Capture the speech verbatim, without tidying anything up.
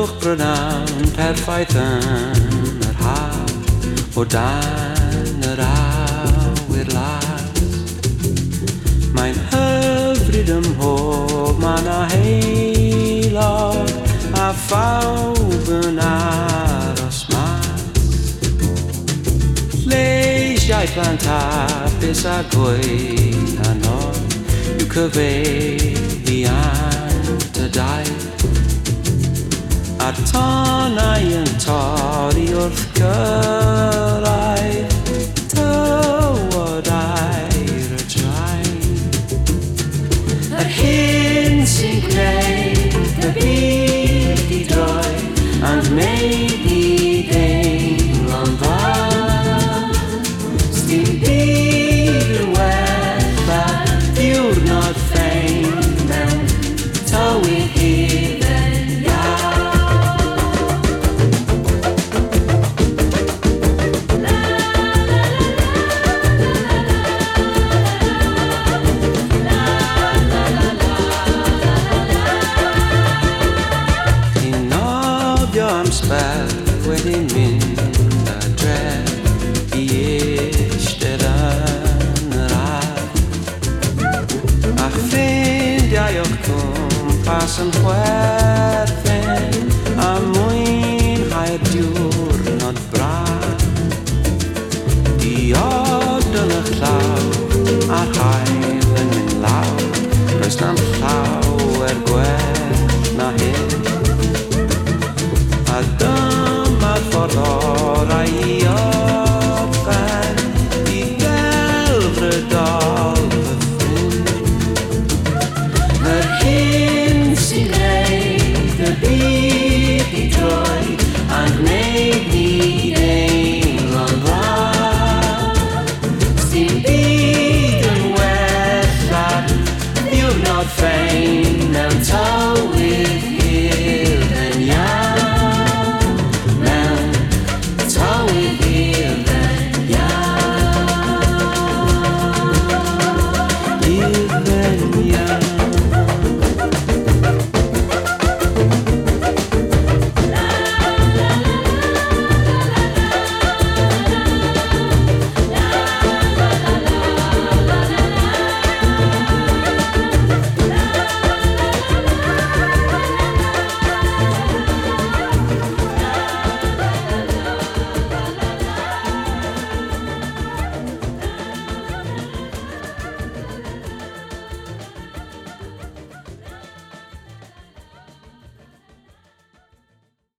Tywyllwch brynawn perffaith yn yr haf o dan yr awyr las. Mae'n hyfryd ym mhob man a heilog a phawb yn aros mas. Lleisiau plant hapus a gwaith anodd yw cyfeiriant y daith. A'r tonau yn torri wrth gyrraedd tywod air y traen. Yr hyn sy'n gwneud y byd i droi and wneud i deimlo'n dda. Sdim byd yn well a diwrnod ffein mewn tywydd hufen iach. Spel wedi mynd adre I eistedd yn yr ardd a ffrindiau o'ch cwmpas yn chwerthin a mwynhau'r diwrnod braf Diod yn eich llaw a'r haul yn mynd lawr Roes na'n